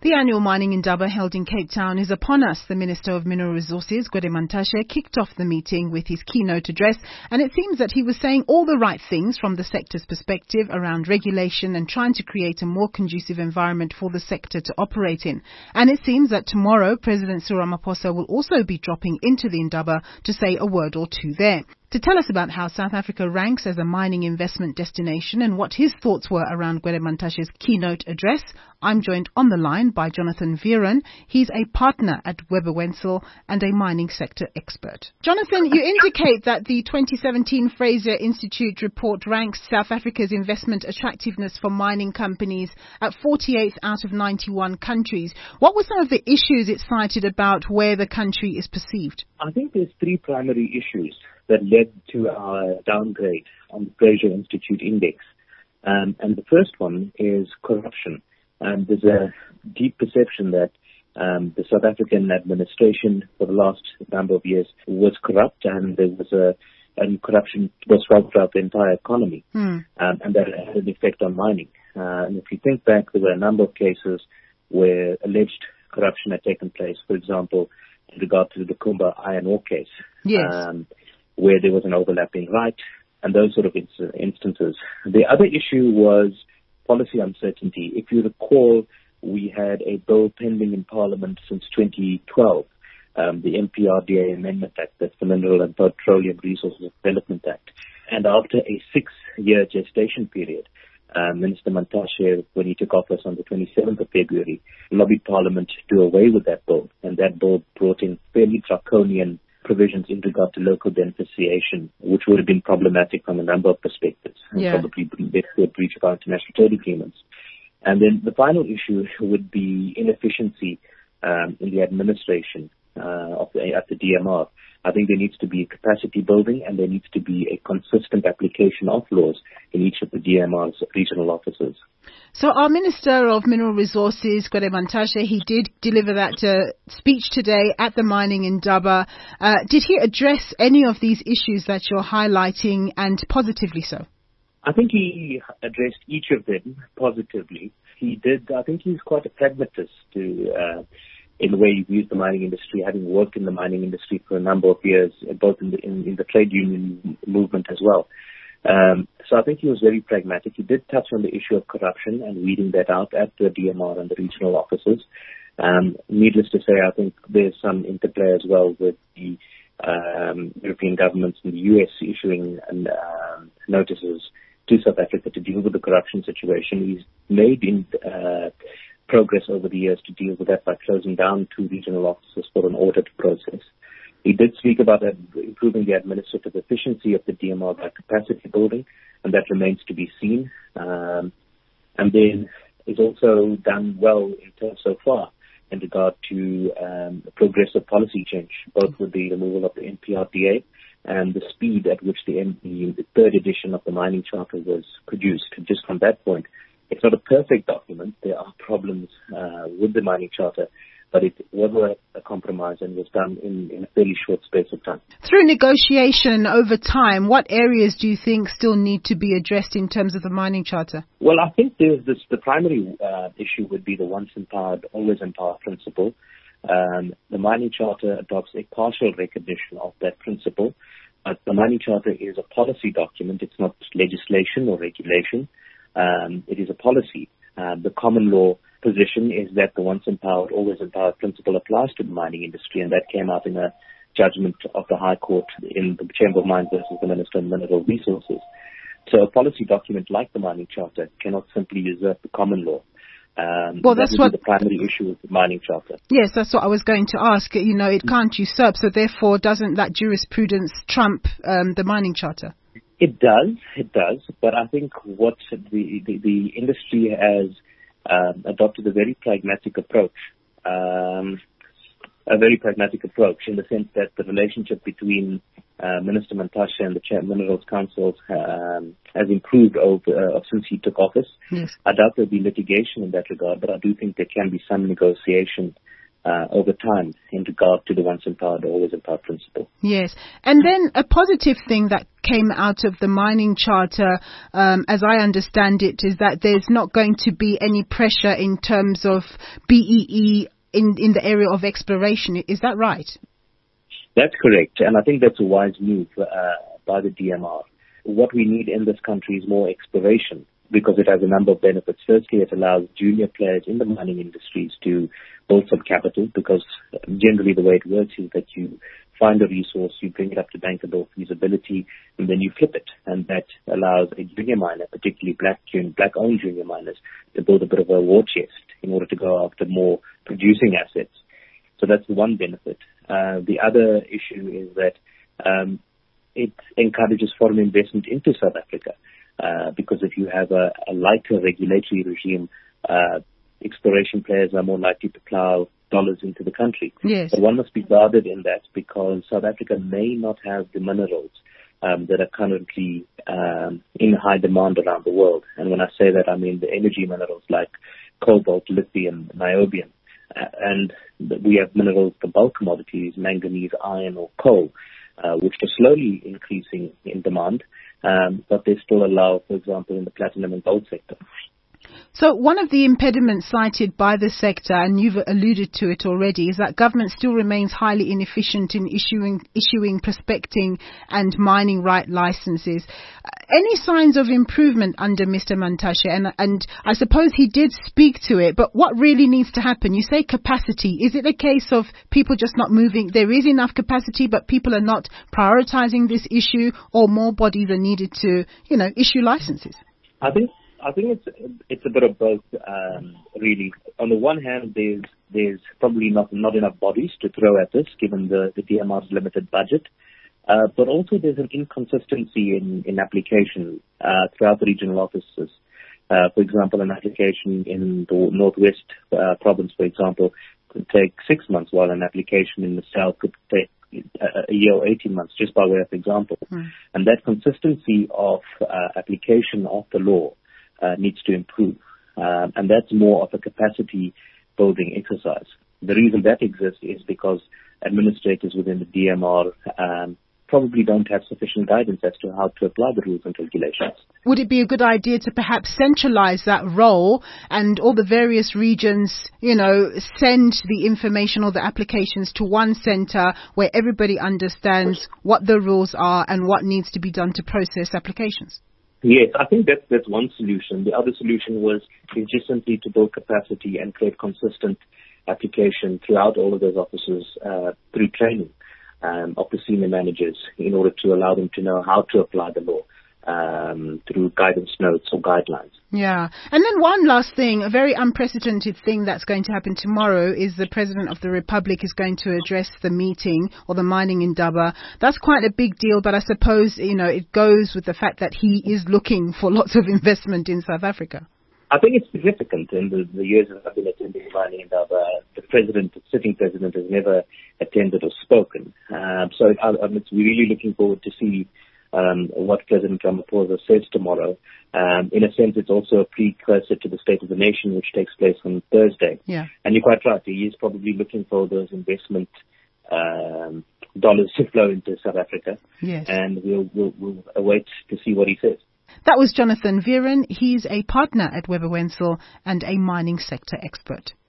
The annual Mining Indaba held in Cape Town is upon us. The Minister of Mineral Resources, Gwede Mantashe, kicked off the meeting with his keynote address, and it seems that he was saying all the right things from the sector's perspective around regulation and trying to create a more conducive environment for the sector to operate in. And it seems that tomorrow, President Cyril Ramaphosa will also be dropping into the Indaba to say a word or two there. To tell us about how South Africa ranks as a mining investment destination and what his thoughts were around Gwede Mantashe's keynote address, I'm joined on the line by Jonathan Viren. He's a partner at Webber Wentzel and a mining sector expert. Jonathan, you indicate that the 2017 Fraser Institute report ranks South Africa's investment attractiveness for mining companies at 48th out of 91 countries. What were some of the issues it cited about where the country is perceived? I think there's three primary issues that led to our downgrade on the Fraser Institute Index. And the first one is corruption. There's a deep perception that the South African administration for the last number of years was corrupt, and there was and corruption was felt throughout the entire economy, and that had an effect on mining. And if you think back, there were a number of cases where alleged corruption had taken place, for example, in regard to the Kumba iron ore case. Yes. Where there was an overlapping right, and those sort of instances. The other issue was policy uncertainty. If you recall, we had a bill pending in Parliament since 2012, the MPRDA Amendment Act, that's the Mineral and Petroleum Resources Development Act. And after a 6-year gestation period, Minister Mantashe, when he took office on the 27th of February, lobbied Parliament to do away with that bill. And that bill brought in fairly draconian provisions in regard to local beneficiation, which would have been problematic from a number of perspectives, and probably led to a breach of our international trade agreements. And then the final issue would be inefficiency in the administration at the DMR. I think there needs to be capacity building, and there needs to be a consistent application of laws in each of the DMR's regional offices. So our Minister of Mineral Resources, Gwede Mantashe, he did deliver that speech today at the Mining Indaba. Did he address any of these issues that you're highlighting, and positively so? I think he addressed each of them positively. He did. I think he's quite a pragmatist in the way he views the mining industry, having worked in the mining industry for a number of years, both in the trade union movement as well. So I think he was very pragmatic. He did touch on the issue of corruption and weeding that out at the DMR and the regional offices. Needless to say, I think there's some interplay as well with the European governments in the US issuing notices to South Africa to deal with the corruption situation. He's made progress over the years to deal with that by closing down 2 regional offices for an audit process. He did speak about improving the administrative efficiency of the DMR by capacity building, and that remains to be seen. And then he's also done well in terms so far in regard to progressive policy change, both with the removal of the MPRDA and the speed at which the third edition of the Mining Charter was produced. Just from that point, it's not a perfect document. There are problems with the Mining Charter, but it was a compromise and was done in a fairly short space of time. Through negotiation over time, what areas do you think still need to be addressed in terms of the Mining Charter? Well, I think the primary issue would be the once empowered, always empowered principle. The Mining Charter adopts a partial recognition of that principle. But the Mining Charter is a policy document. It's not legislation or regulation. It is a policy. The common law position is that the once empowered, always empowered principle applies to the mining industry, and that came out in a judgment of the High Court in the Chamber of Mines versus the Minister of Mineral Resources. So a policy document like the Mining Charter cannot simply usurp the common law. That's the primary issue with the Mining Charter. Yes, that's what I was going to ask. It can't usurp, so therefore doesn't that jurisprudence trump the Mining Charter? It does, but I think what the industry has adopted a very pragmatic approach in the sense that the relationship between Minister Mantashe and the Chair of Minerals Council has improved since he took office. Yes. I doubt there'll be litigation in that regard, but I do think there can be some negotiation over time in regard to the once empowered, always empowered principle. Yes. And then a positive thing that came out of the mining charter, as I understand it, is that there's not going to be any pressure in terms of BEE in the area of exploration. Is that right? That's correct. And I think that's a wise move by the DMR. What we need in this country is more exploration, because it has a number of benefits. Firstly, it allows junior players in the mining industries to build some capital, because generally the way it works is that you find a resource, you bring it up to bankable feasibility, and then you flip it. And that allows a junior miner, particularly black-owned junior miners, to build a bit of a war chest in order to go after more producing assets. So that's one benefit. The other issue is that it encourages foreign investment into South Africa. Because if you have a lighter regulatory regime, exploration players are more likely to plow dollars into the country. Yes. But one must be guarded in that, because South Africa may not have the minerals that are currently in high demand around the world. And when I say that, I mean the energy minerals like cobalt, lithium, niobium. And we have minerals, the bulk commodities, manganese, iron or coal, which are slowly increasing in demand. But they still allow, for example, in the platinum and gold sector. So one of the impediments cited by the sector, and you've alluded to it already, is that government still remains highly inefficient in issuing prospecting and mining right licenses. Any signs of improvement under Mr. Mantashe? And I suppose he did speak to it, but what really needs to happen? You say capacity. Is it a case of people just not moving? There is enough capacity, but people are not prioritizing this issue, or more bodies are needed to, issue licenses? I think it's a bit of both, really. On the one hand, there's probably not enough bodies to throw at this, given the DMR's limited budget. But also there's an inconsistency in application throughout the regional offices. For example, an application in the Northwest province, for example, could take 6 months, while an application in the South could take a year or 18 months, just by way of example. And that consistency of application of the law needs to improve. And that's more of a capacity building exercise. The reason that exists is because administrators within the DMR probably don't have sufficient guidance as to how to apply the rules and regulations. Would it be a good idea to perhaps centralize that role, and all the various regions, send the information or the applications to one center where everybody understands what the rules are and what needs to be done to process applications? Yes, I think that's one solution. The other solution is just simply to build capacity and create consistent application throughout all of those offices through training of the senior managers, in order to allow them to know how to apply the law through guidance notes or guidelines. Yeah. And then one last thing, a very unprecedented thing that's going to happen tomorrow is the President of the Republic is going to address the meeting, or the mining Indaba. That's quite a big deal, but I suppose, it goes with the fact that he is looking for lots of investment in South Africa. I think it's significant. In the years that I've been attending mining Indaba, the sitting president has never attended or spoken. So I'm really looking forward to see what President Ramaphosa says tomorrow. In a sense, it's also a precursor to the State of the Nation, which takes place on Thursday. Yeah. And you're quite right. He is probably looking for those investment dollars to flow into South Africa. Yes. And we'll await to see what he says. That was Jonathan Viren. He's a partner at Webber Wentzel and a mining sector expert.